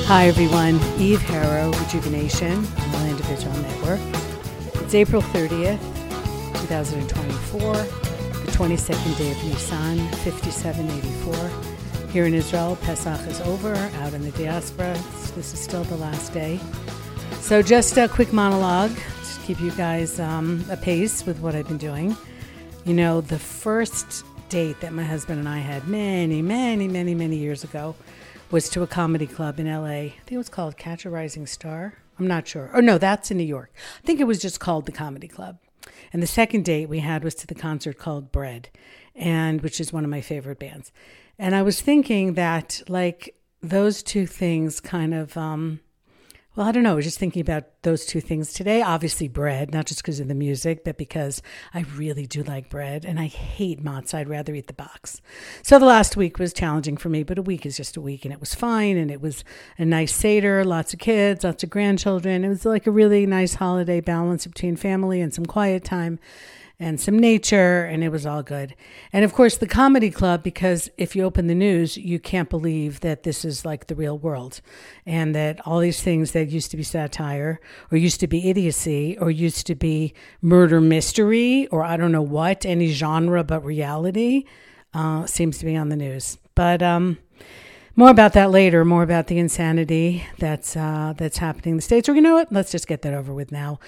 Hi everyone, Eve Harrow, Rejuvenation on the Land of Israel Network. It's April 30th, 2024, the 22nd day of Nisan, 5784. Here in Israel, Pesach is over. Out in the diaspora, this is still the last day. So just a quick monologue to keep you guys apace with what I've been doing. You know, the first date that my husband and I had many years ago was to a comedy club in LA. I think it was called Catch a Rising Star. I'm not sure. Oh no, that's in New York. I think it was just called the Comedy Club. And the second date we had was to the concert called Bread, and which is one of my favorite bands. And I was thinking that like those two things kind of, I don't know. I was just thinking about those two things today. Obviously bread, not just because of the music, but because I really do like bread and I hate matzah. I'd rather eat the box. So the last week was challenging for me, but a week is just a week and it was fine. And it was a nice Seder, lots of kids, lots of grandchildren. It was like a really nice holiday balance between family and some quiet time and some nature, and it was all good. And of course, the comedy club, because if you open the news, you can't believe that this is like the real world, and that all these things that used to be satire, or used to be idiocy, or used to be murder mystery, or I don't know what, any genre but reality, seems to be on the news. But more about that later, more about the insanity that's happening in the States. Or you know what? Let's just get that over with now.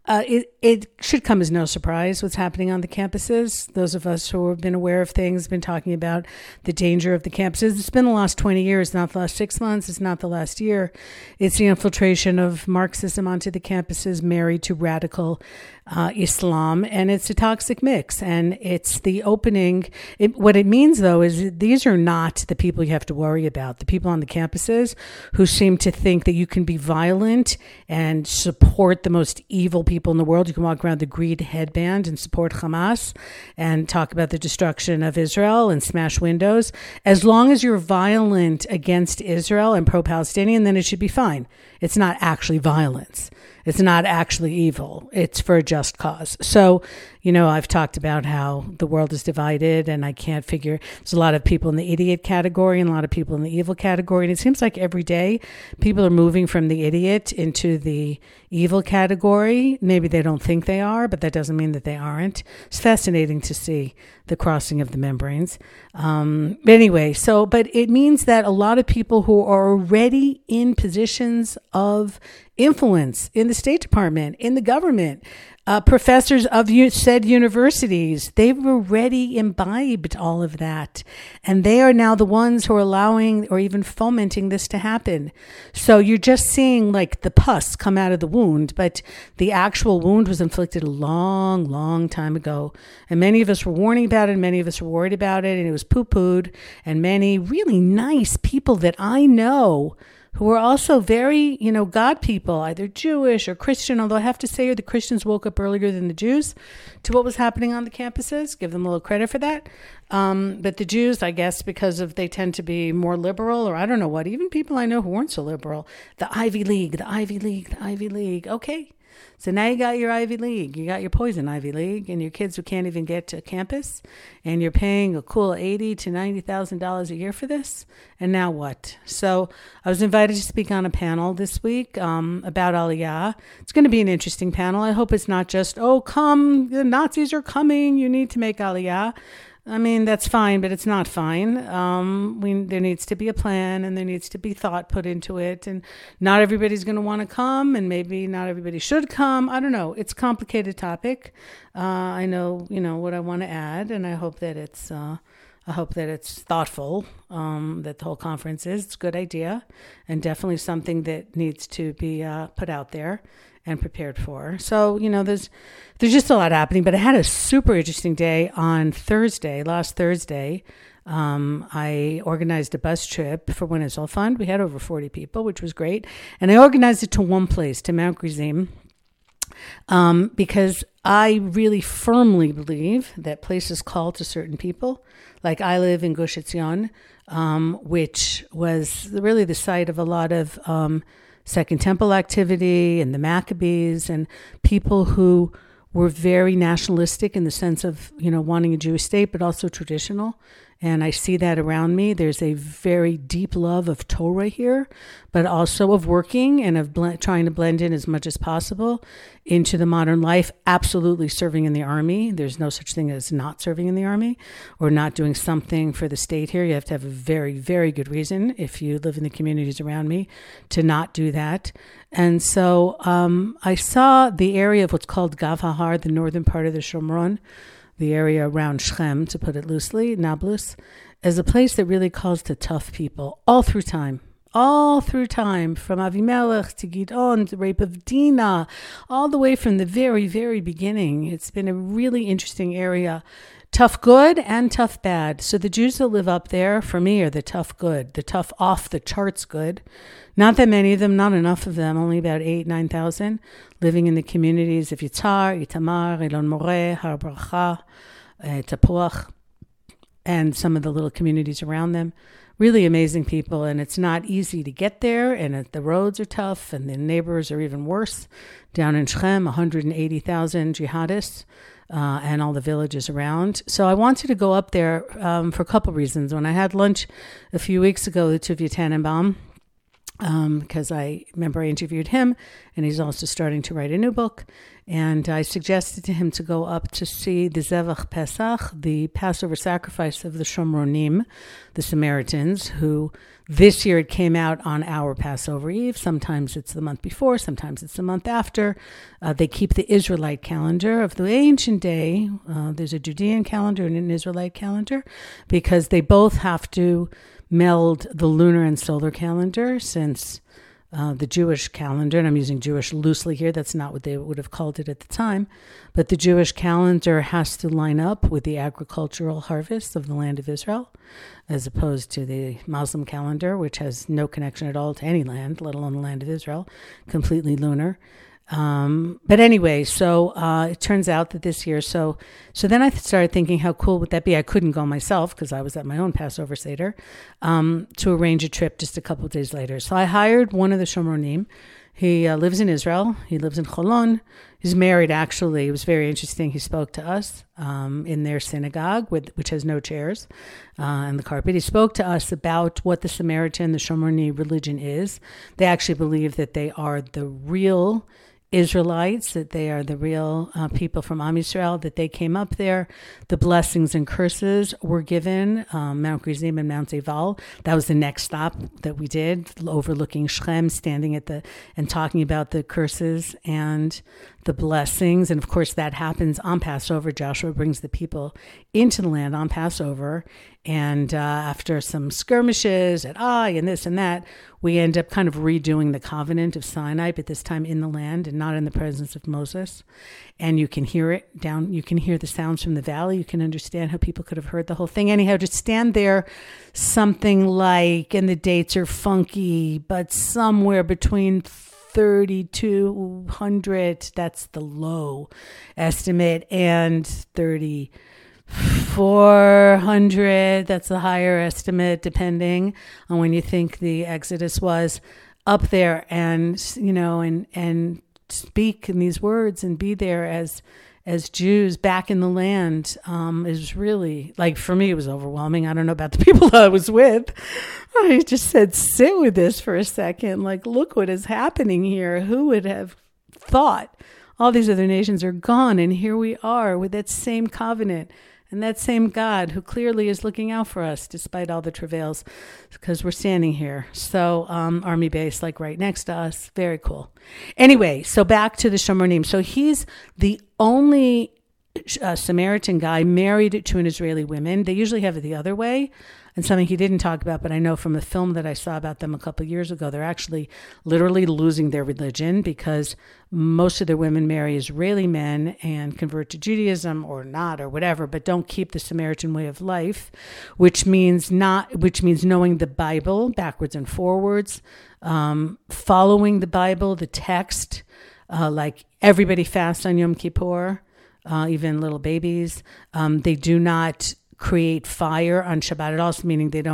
It should come as no surprise what's happening on the campuses. Those of us who have been aware of things, been talking about the danger of the campuses. It's been the last 20 years, not the last 6 months. It's not the last year. It's the infiltration of Marxism onto the campuses, married to radical Islam, and it's a toxic mix. And it's the opening. What it means, though, is these are not the people you have to worry about. The people on the campuses who seem to think that you can be violent and support the most evil people in the world. You can walk around the green headband and support Hamas and talk about the destruction of Israel and smash windows. As long as you're violent against Israel and pro-Palestinian, then it should be fine. It's not actually violence. It's not actually evil. It's for a just cause. So, you know, I've talked about how the world is divided and I can't figure, there's a lot of people in the idiot category and a lot of people in the evil category. And it seems like every day people are moving from the idiot into the evil category. Maybe they don't think they are, but that doesn't mean that they aren't. It's fascinating to see the crossing of the membranes. But anyway, but it means that a lot of people who are already in positions of influence in the State Department, in the government, professors of said universities, they've already imbibed all of that. And they are now the ones who are allowing or even fomenting this to happen. So you're just seeing like the pus come out of the wound, but the actual wound was inflicted a long time ago. And many of us were warning about it, and many of us were worried about it, and it was poo-pooed. And many really nice people that I know who are also very, God people, either Jewish or Christian, although I have to say the Christians woke up earlier than the Jews to what was happening on the campuses. Give them a little credit for that. But the Jews, I guess, because they tend to be more liberal, or I don't know what, even people I know who weren't so liberal, the Ivy League. Okay. So now you got your Ivy League, you got your poison Ivy League, and your kids who can't even get to campus, and you're paying a cool $80,000 to $90,000 a year for this. And now what? So I was invited to speak on a panel this week about Aliyah. It's going to be an interesting panel. I hope it's not just, come, the Nazis are coming, you need to make Aliyah. I mean, that's fine, but it's not fine. There needs to be a plan, and there needs to be thought put into it. And not everybody's going to want to come, and maybe not everybody should come. I don't know. It's a complicated topic. I know, what I want to add, and I hope that it's thoughtful. That the whole conference is. It's a good idea, and definitely something that needs to be put out there and prepared for. So, there's just a lot happening, but I had a super interesting day on last Thursday. I organized a bus trip for One Israel Fund. We had over 40 people, which was great. And I organized it to one place, to Mount Gerizim, because I really firmly believe that places call to certain people. Like I live in Gush Etzion, which was really the site of a lot of Second Temple activity and the Maccabees and people who were very nationalistic in the sense of, wanting a Jewish state, but also traditional And I see that around me. There's a very deep love of Torah here, but also of working and of trying to blend in as much as possible into the modern life. Absolutely serving in the army. There's no such thing as not serving in the army or not doing something for the state here. You have to have a very, very good reason, if you live in the communities around me, to not do that. And so I saw the area of what's called Gav Hahar, the northern part of the Shomron, the area around Shechem, to put it loosely, Nablus, as a place that really calls to tough people all through time, from Avimelech to Gidon, the rape of Dinah, all the way from the very, very beginning. It's been a really interesting area. Tough good and tough bad. So the Jews that live up there, for me, are the tough good, the tough off the charts good. Not that many of them, not enough of them, only about 9,000, living in the communities of Yitzhar, Itamar, Elon Moreh, Har Bracha, Tapuach, and some of the little communities around them. Really amazing people, and it's not easy to get there, and the roads are tough, and the neighbors are even worse. Down in Shechem, 180,000 jihadists, and all the villages around. So I wanted to go up there for a couple reasons. When I had lunch a few weeks ago with Tuvia Tannenbaum, because I remember I interviewed him, and he's also starting to write a new book. And I suggested to him to go up to see the Zevach Pesach, the Passover sacrifice of the Shomronim, the Samaritans, who this year it came out on our Passover Eve. Sometimes it's the month before, sometimes it's the month after. They keep the Israelite calendar of the ancient day. There's a Judean calendar and an Israelite calendar, because they both have to meld the lunar and solar calendar, since the Jewish calendar, and I'm using Jewish loosely here, that's not what they would have called it at the time, but the Jewish calendar has to line up with the agricultural harvest of the land of Israel, as opposed to the Muslim calendar, which has no connection at all to any land, let alone the land of Israel, completely lunar. But anyway, so it turns out that this year, so then I started thinking, how cool would that be? I couldn't go myself because I was at my own Passover Seder, to arrange a trip just a couple of days later. So I hired one of the Shomronim. He lives in Israel. He lives in Cholon. He's married, actually. It was very interesting. He spoke to us in their synagogue, which has no chairs and the carpet. He spoke to us about what the Samaritan, the Shomroni religion is. They actually believe that they are the real Israelites, that they are the real people from Am Yisrael, that they came up there. The blessings and curses were given, Mount Gerizim and Mount Ebal. That was the next stop that we did, overlooking Shechem, standing at and talking about the curses and the blessings. And of course, that happens on Passover. Joshua brings the people into the land on Passover. And after some skirmishes at Ai and this and that, we end up kind of redoing the covenant of Sinai, but this time in the land and not in the presence of Moses. And you can hear it down. You can hear the sounds from the valley. You can understand how people could have heard the whole thing. Anyhow, to stand there, something like, and the dates are funky, but somewhere between 3,200, that's the low estimate, and 3,400, that's the higher estimate, depending on when you think the Exodus was, up there, and and speak in these words and be there as Jews back in the land is really, like, for me, it was overwhelming. I don't know about the people that I was with. I just said, sit with this for a second. Like, look what is happening here. Who would have thought all these other nations are gone, and here we are with that same covenant and that same God who clearly is looking out for us despite all the travails, because we're standing here. So army base, like right next to us. Very cool. Anyway, so back to the Shomronim. So he's the only Samaritan guy married to an Israeli woman. They usually have it the other way, and something he didn't talk about, but I know from a film that I saw about them a couple of years ago, they're actually literally losing their religion because most of their women marry Israeli men and convert to Judaism or not or whatever, but don't keep the Samaritan way of life, which means knowing the Bible backwards and forwards, following the Bible, the text, like everybody fasts on Yom Kippur, even little babies. They do not create fire on Shabbat at all, meaning they don't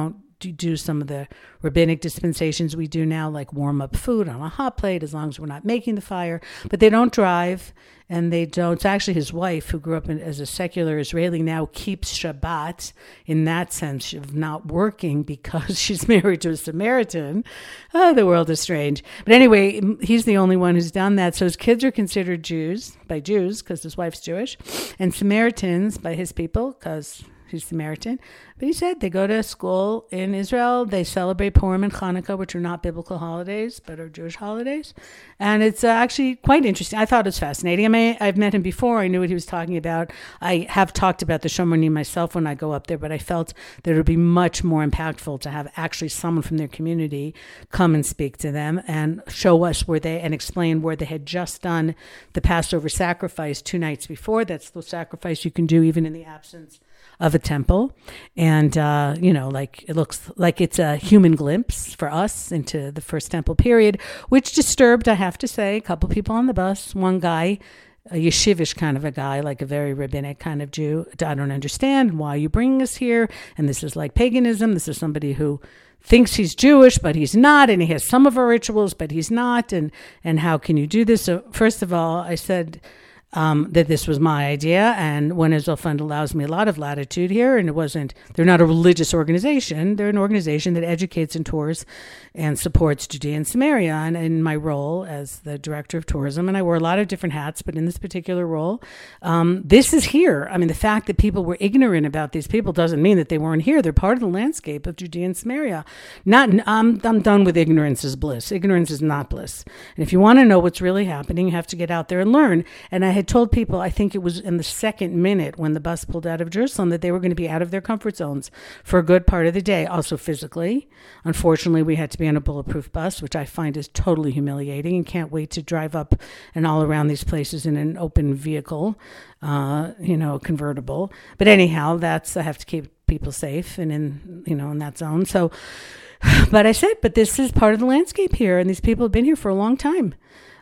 do some of the rabbinic dispensations we do now, like warm up food on a hot plate, as long as we're not making the fire. But they don't drive, and they don't. It's actually his wife, who grew up as a secular Israeli, now keeps Shabbat in that sense of not working because she's married to a Samaritan. Oh, the world is strange. But anyway, he's the only one who's done that. So his kids are considered Jews by Jews because his wife's Jewish, and Samaritans by his people because he's Samaritan. But he said they go to school in Israel. They celebrate Purim and Hanukkah, which are not biblical holidays, but are Jewish holidays. And it's actually quite interesting. I thought it was fascinating. I mean, I've met him before. I knew what he was talking about. I have talked about the Shomronim myself when I go up there, but I felt that it would be much more impactful to have actually someone from their community come and speak to them and show us and explain where they had just done the Passover sacrifice 2 nights before. That's the sacrifice you can do even in the absence of a temple. And, like it looks like it's a human glimpse for us into the first temple period, which disturbed, I have to say, a couple people on the bus. One guy, a yeshivish kind of a guy, like a very rabbinic kind of Jew. I don't understand why you bring us here. And this is like paganism. This is somebody who thinks he's Jewish, but he's not. And he has some of our rituals, but he's not. And how can you do this? So first of all, I said, that this was my idea, and One Israel Fund allows me a lot of latitude here, and they're not a religious organization, they're an organization that educates and tours and supports Judea and Samaria, and in my role as the director of tourism, and I wear a lot of different hats, but in this particular role, this is here. I mean, the fact that people were ignorant about these people doesn't mean that they weren't here. They're part of the landscape of Judea and Samaria. I'm done with ignorance is bliss. Ignorance is not bliss. And if you want to know what's really happening, you have to get out there and learn. And I had told people, I think it was in the second minute when the bus pulled out of Jerusalem, that they were going to be out of their comfort zones for a good part of the day. Also physically. Unfortunately, we had to be on a bulletproof bus, which I find is totally humiliating, and can't wait to drive up and all around these places in an open vehicle, convertible. But anyhow, I have to keep people safe and in that zone. So, but I said, but this is part of the landscape here, and these people have been here for a long time.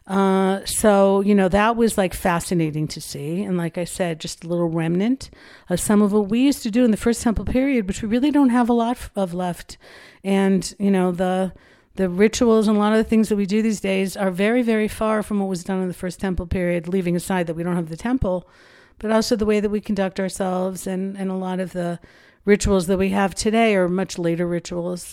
So that was like fascinating to see. And like I said, just a little remnant of some of what we used to do in the first temple period, which we really don't have a lot of left. And, the rituals and a lot of the things that we do these days are very, very far from what was done in the first temple period, leaving aside that we don't have the temple, but also the way that we conduct ourselves. And a lot of the rituals that we have today are much later rituals.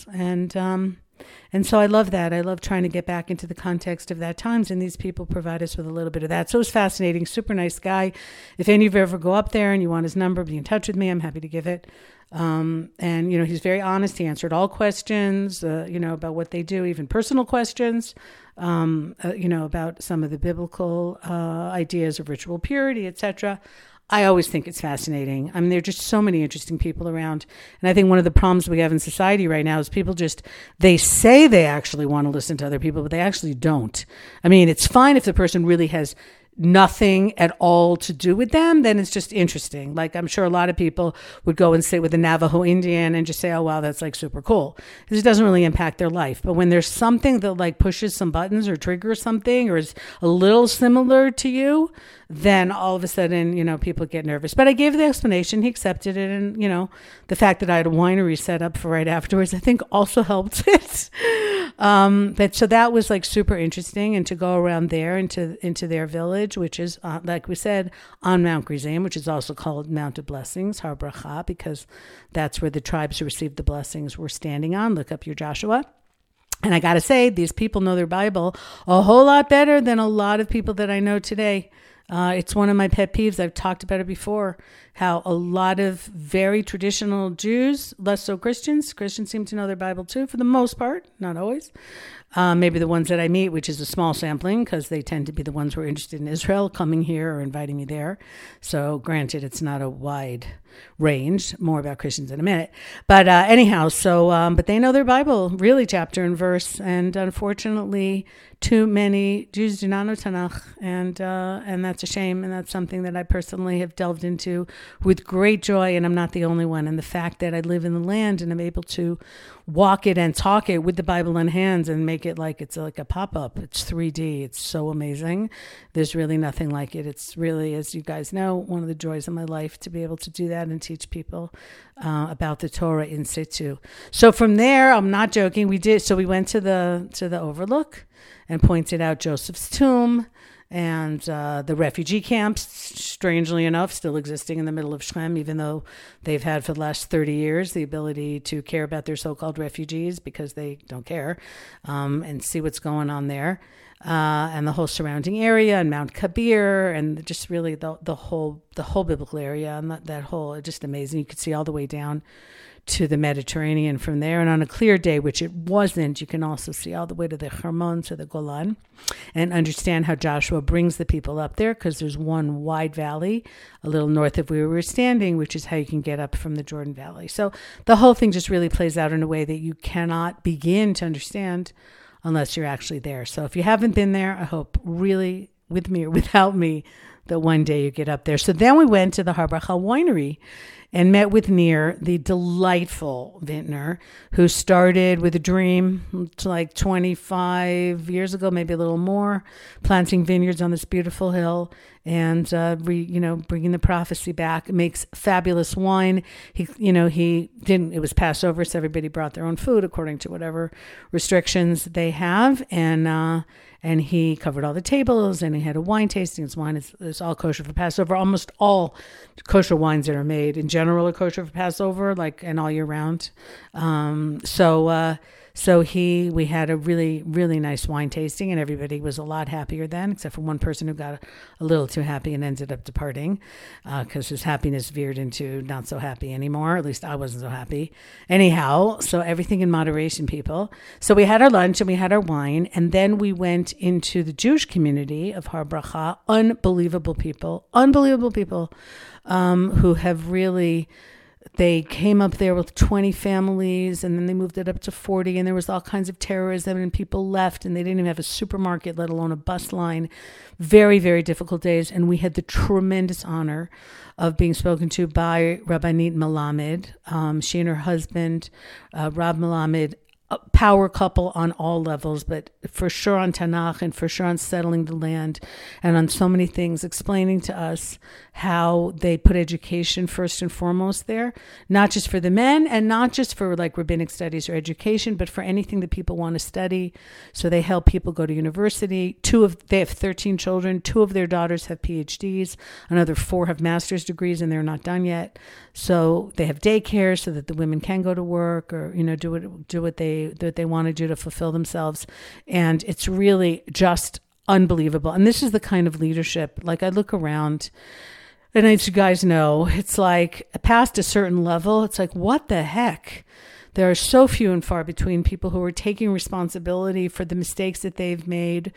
And so I love that. I love trying to get back into the context of that times, and these people provide us with a little bit of that. So it was fascinating. Super nice guy. If any of you ever go up there and you want his number, be in touch with me. I'm happy to give it. And he's very honest. He answered all questions, about what they do, even personal questions, about some of the biblical ideas of ritual purity, etc. I always think it's fascinating. I mean, there are just so many interesting people around. And I think one of the problems we have in society right now is people they say they actually want to listen to other people, but they actually don't. I mean, it's fine if the person really has nothing at all to do with them, then it's just interesting. Like, I'm sure a lot of people would go and sit with a Navajo Indian and just say, oh, wow, that's like super cool. Because it doesn't really impact their life. But when there's something that like pushes some buttons or triggers something or is a little similar to you, then all of a sudden, people get nervous. But I gave the explanation. He accepted it. And, the fact that I had a winery set up for right afterwards, I think also helped it. But so that was like super interesting. And to go around there into their village, which is, like we said, on Mount Gerizim, which is also called Mount of Blessings, Har Bracha, because that's where the tribes who received the blessings were standing on. Look up your Joshua. And I got to say, these people know their Bible a whole lot better than a lot of people that I know today. It's one of my pet peeves. I've talked about it before, how a lot of very traditional Jews, less so Christians seem to know their Bible too, for the most part, not always. Maybe the ones that I meet, which is a small sampling, because they tend to be the ones who are interested in Israel, coming here or inviting me there. So granted, it's not a wide range, more about Christians in a minute. But anyhow, but they know their Bible, really chapter and verse. And unfortunately, too many Jews do not know Tanakh. And that's a shame. And that's something that I personally have delved into with great joy. And I'm not the only one. And the fact that I live in the land and I'm able to walk it and talk it with the Bible in hands and make it like it's like a pop-up. It's 3D. It's so amazing. There's really nothing like it. It's really, as you guys know, one of the joys of my life to be able to do that. that and teach people about the Torah in situ. So from there, I'm not joking. We went to the Overlook and pointed out Joseph's tomb and the refugee camps, strangely enough, still existing in the middle of Shem, even though they've had for the last 30 years the ability to care about their so-called refugees because they don't care, and see what's going on there, and the whole surrounding area and Mount Kabir and just really the whole biblical area and that whole, just amazing. You could see all the way down to the Mediterranean from there. And on a clear day, which it wasn't, you can also see all the way to the Hermon, to the Golan, and understand how Joshua brings the people up there, because there's one wide valley a little north of where we were standing, which is how you can get up from the Jordan Valley. So the whole thing just really plays out in a way that you cannot begin to understand unless you're actually there. So if you haven't been there, I hope really, with me or without me, that one day you get up there. So then we went to the Har Bracha Winery and met with Nir, the delightful vintner, who started with a dream like 25 years ago, maybe a little more, planting vineyards on this beautiful hill and bringing the prophecy back. It makes fabulous wine. It was Passover, so everybody brought their own food according to whatever restrictions they have, and he covered all the tables, and he had a wine tasting. His wine is all kosher for Passover. Almost all kosher wines that are made in general are kosher for Passover, and all year round. So we had a really, really nice wine tasting, and everybody was a lot happier then, except for one person who got a little too happy and ended up departing because his happiness veered into not so happy anymore. At least I wasn't so happy. Anyhow, so everything in moderation, people. So we had our lunch and we had our wine, and then we went into the Jewish community of Har Bracha. Unbelievable people who have really... They came up there with 20 families, and then they moved it up to 40, and there was all kinds of terrorism, and people left, and they didn't even have a supermarket, let alone a bus line. Very, very difficult days, and we had the tremendous honor of being spoken to by Rabbanit Melamed. She and her husband, Rab Melamed, a power couple on all levels, but for sure on Tanakh and for sure on settling the land and on so many things, explaining to us how they put education first and foremost there, not just for the men and not just for rabbinic studies or education, but for anything that people want to study. So they help people go to university. They have 13 children. 2 of their daughters have PhDs. Another 4 have master's degrees, and they're not done yet. So they have daycare so that the women can go to work or, do what they want to do to fulfill themselves. And it's really just unbelievable. And this is the kind of leadership, I look around, and as you guys know, it's past a certain level, it's what the heck? There are so few and far between people who are taking responsibility for the mistakes that they've made.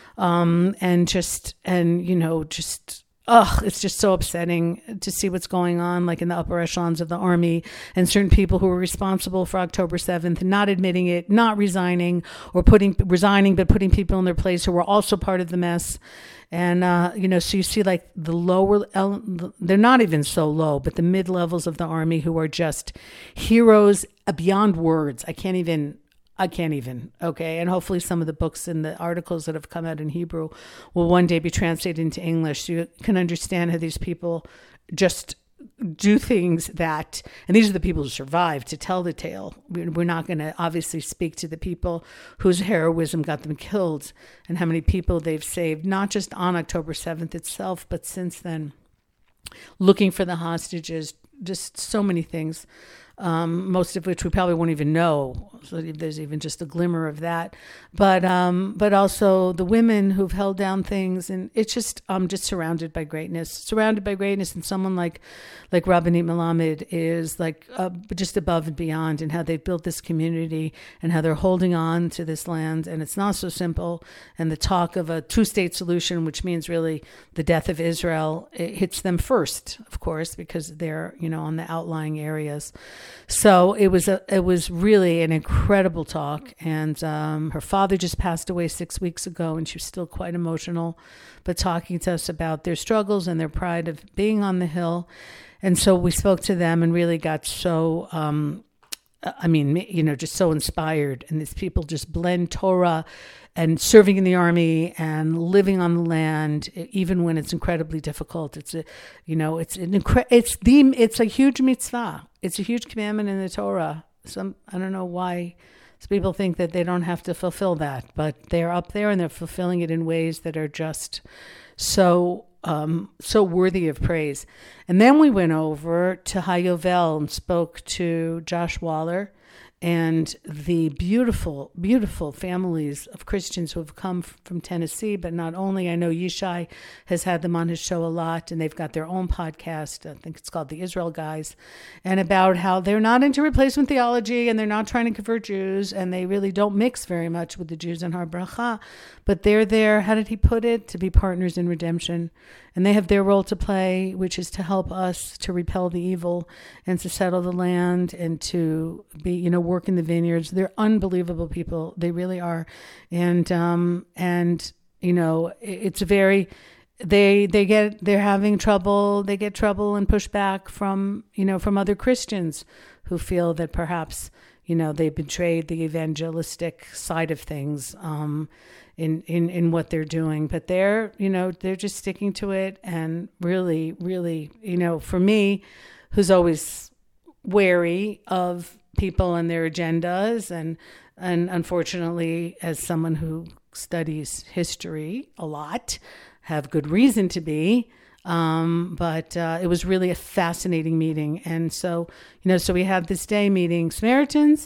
It's just so upsetting to see what's going on, in the upper echelons of the army, and certain people who were responsible for October 7th, not admitting it, not resigning, or resigning, but putting people in their place who were also part of the mess. And, so you see the lower, they're not even so low, but the mid levels of the army who are just heroes beyond words. I can't even, okay? And hopefully some of the books and the articles that have come out in Hebrew will one day be translated into English, so you can understand how these people just do things that, and these are the people who survived to tell the tale. We're not going to obviously speak to the people whose heroism got them killed and how many people they've saved, not just on October 7th itself, but since then, looking for the hostages, just so many things. Most of which we probably won't even know. So there's even just a glimmer of that. But also the women who've held down things, and it's just just surrounded by greatness. And someone like Rabbanit Melamed is just above and beyond, and how they've built this community and how they're holding on to this land. And it's not so simple. And the talk of a 2-state solution, which means really the death of Israel, it hits them first, of course, because they're on the outlying areas. So it was really an incredible talk, and her father just passed away 6 weeks ago, and she was still quite emotional, but talking to us about their struggles and their pride of being on the hill. And so we spoke to them and really got so, just so inspired. And these people just blend Torah and serving in the army and living on the land, even when it's incredibly difficult. It's a huge mitzvah. It's a huge commandment in the Torah. I don't know why people think that they don't have to fulfill that, but they're up there and they're fulfilling it in ways that are just so worthy of praise. And then we went over to Hayovel and spoke to Josh Waller and the beautiful, beautiful families of Christians who have come from Tennessee. But not only, I know Yishai has had them on his show a lot, and they've got their own podcast. I think it's called The Israel Guys, and about how they're not into replacement theology and they're not trying to convert Jews, and they really don't mix very much with the Jews in Har Bracha. But they're there, how did he put it? To be partners in redemption. And they have their role to play, which is to help us to repel the evil and to settle the land and to be, work in the vineyards. They're unbelievable people. They really are. And it's a very, they're having trouble. They get trouble and pushback from other Christians who feel that perhaps, they betrayed the evangelistic side of things, in what they're doing, but they're just sticking to it. And really, really, for me, who's always wary of people and their agendas, and unfortunately, as someone who studies history a lot, have good reason to be. But it was really a fascinating meeting. And so we had this day meeting Samaritans,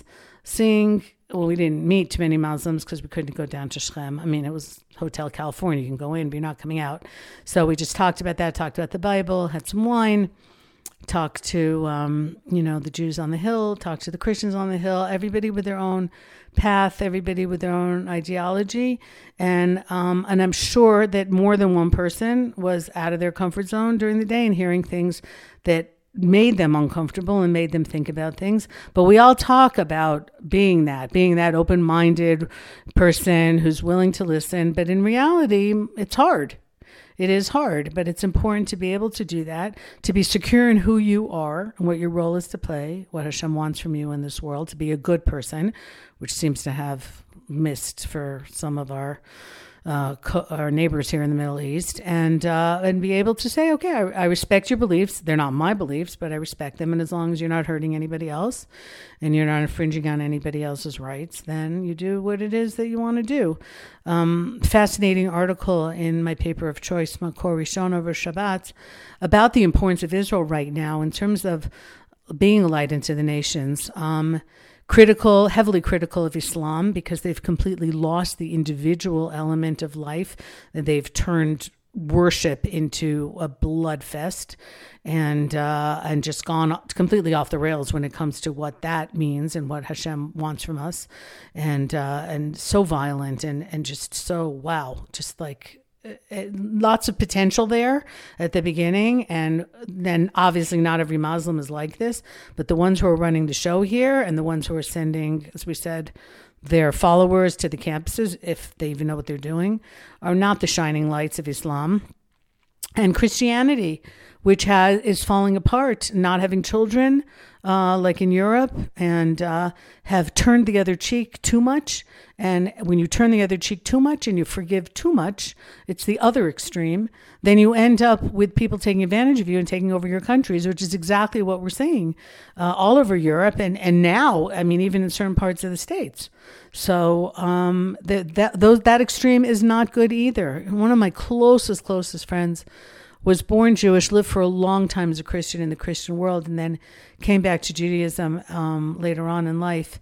we didn't meet too many Muslims because we couldn't go down to Shechem. I mean, it was Hotel California. You can go in, but you're not coming out. So we just talked about that, talked about the Bible, had some wine, talked to, the Jews on the hill, talked to the Christians on the hill, everybody with their own path, everybody with their own ideology. And I'm sure that more than one person was out of their comfort zone during the day and hearing things that made them uncomfortable and made them think about things. But we all talk about being that open-minded person who's willing to listen. But in reality, it's hard. It is hard, but it's important to be able to do that, to be secure in who you are and what your role is to play, what Hashem wants from you in this world, to be a good person, which seems to have missed for some of our neighbors here in the Middle East, and be able to say, okay, I respect your beliefs. They're not my beliefs, but I respect them. And as long as you're not hurting anybody else and you're not infringing on anybody else's rights, then you do what it is that you want to do. Fascinating article in my paper of choice, Makor Rishon over Shabbat, about the importance of Israel right now in terms of being a light into the nations. Heavily critical of Islam because they've completely lost the individual element of life. They've turned worship into a blood fest and just gone completely off the rails when it comes to what that means and what Hashem wants from us, and so violent and just so wow, just like lots of potential there at the beginning. And then obviously not every Muslim is like this, but the ones who are running the show here and the ones who are sending, as we said, their followers to the campuses, if they even know what they're doing, are not the shining lights of Islam. And Christianity, which is falling apart, not having children, like in Europe, and have turned the other cheek too much. And when you turn the other cheek too much and you forgive too much, it's the other extreme. Then you end up with people taking advantage of you and taking over your countries, which is exactly what we're seeing all over Europe and now, I mean, even in certain parts of the States. So that extreme is not good either. One of my closest friends was born Jewish, lived for a long time as a Christian in the Christian world, and then came back to Judaism later on in life.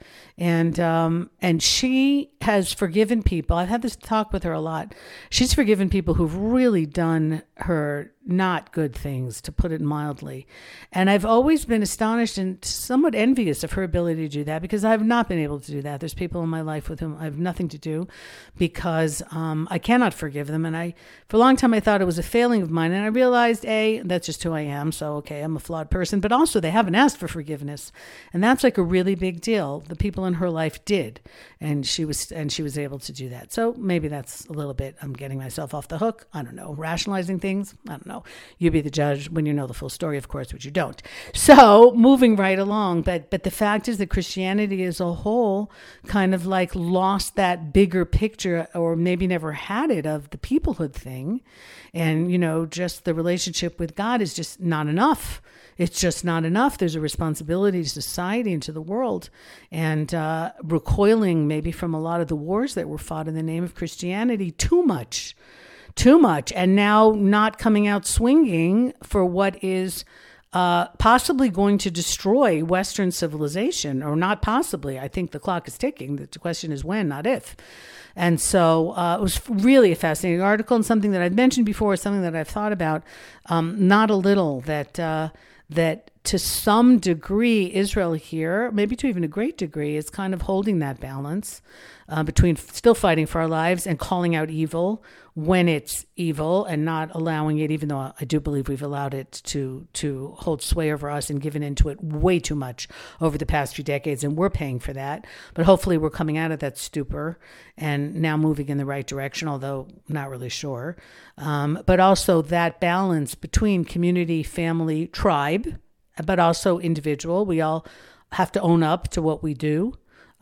And she has forgiven people. I've had this talk with her a lot. She's forgiven people who've really done her not good things, to put it mildly. And I've always been astonished and somewhat envious of her ability to do that, because I have not been able to do that. There's people in my life with whom I have nothing to do because I cannot forgive them. And for a long time, I thought it was a failing of mine. And I realized, that's just who I am. So, okay, I'm a flawed person. But also, they haven't asked for forgiveness. And that's like a really big deal. The people in her life did. And she was able to do that. So maybe that's a little bit, I'm getting myself off the hook. I don't know, rationalizing things. I don't know. know. You be the judge when you know the full story, of course, which you don't. So moving right along. But the fact is that Christianity as a whole kind of like lost that bigger picture, or maybe never had it, of the peoplehood thing. And, you know, just the relationship with God is just not enough. It's just not enough. There's a responsibility to society and to the world, and recoiling maybe from a lot of the wars that were fought in the name of Christianity too much, and now not coming out swinging for what is possibly going to destroy Western civilization, or not possibly. I think the clock is ticking. The question is when, not if. And so it was really a fascinating article, and something that I've mentioned before, something that I've thought about not a little, that to some degree, Israel here, maybe to even a great degree, is kind of holding that balance between still fighting for our lives and calling out evil when it's evil, and not allowing it, even though I do believe we've allowed it to hold sway over us and given into it way too much over the past few decades, and we're paying for that. But hopefully we're coming out of that stupor and now moving in the right direction, although not really sure. But also that balance between community, family, tribe, but also individual. We all have to own up to what we do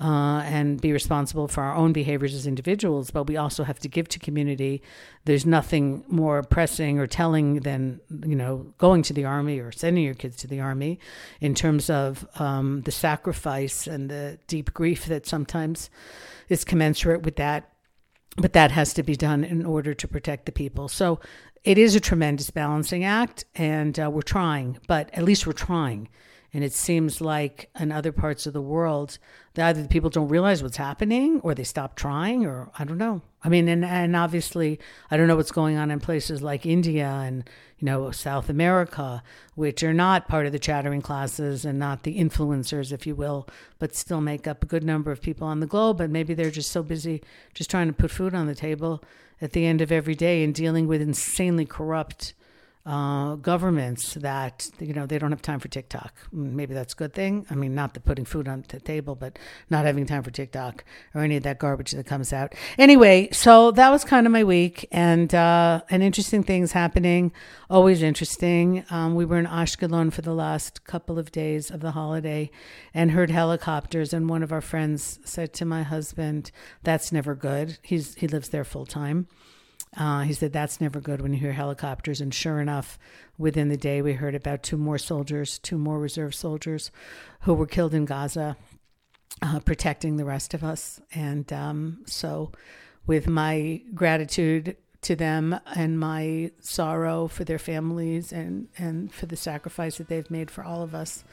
and be responsible for our own behaviors as individuals, but we also have to give to community. There's nothing more pressing or telling than, you know, going to the army or sending your kids to the army, in terms of the sacrifice and the deep grief that sometimes is commensurate with that. But that has to be done in order to protect the people. So it is a tremendous balancing act, and we're trying, but at least we're trying. And it seems like in other parts of the world, that either the people don't realize what's happening, or they stop trying, or I don't know. I mean, and obviously, I don't know what's going on in places like India and, you know, South America, which are not part of the chattering classes and not the influencers, if you will, but still make up a good number of people on the globe. But maybe they're just so busy just trying to put food on the table at the end of every day and dealing with insanely corrupt governments that, you know, they don't have time for TikTok. Maybe that's a good thing. I mean, not the putting food on the table, but not having time for TikTok or any of that garbage that comes out. Anyway, so that was kind of my week, and interesting things happening. Always interesting. We were in Ashkelon for the last couple of days of the holiday and heard helicopters, and one of our friends said to my husband, "That's never good." He lives there full time. He said, "That's never good when you hear helicopters." And sure enough, within the day, we heard about two more reserve soldiers who were killed in Gaza, protecting the rest of us. And so with my gratitude to them and my sorrow for their families and for the sacrifice that they've made for all of us,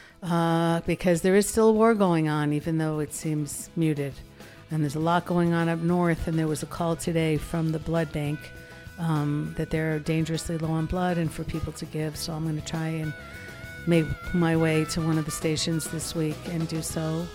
because there is still a war going on, even though it seems muted. And there's a lot going on up north, and there was a call today from the blood bank that they're dangerously low on blood and for people to give. So I'm going to try and make my way to one of the stations this week and do so.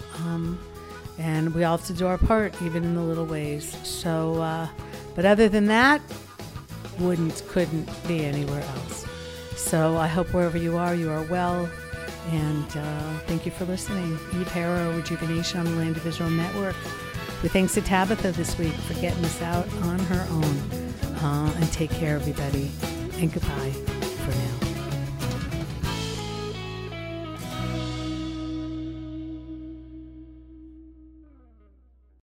And we all have to do our part, even in the little ways. So, but other than that, couldn't be anywhere else. So I hope wherever you are well. And thank you for listening. Eve Harrow, Rejuvenation on the Land of Israel Network. With thanks to Tabitha this week for getting us out on her own. And take care, everybody. And goodbye.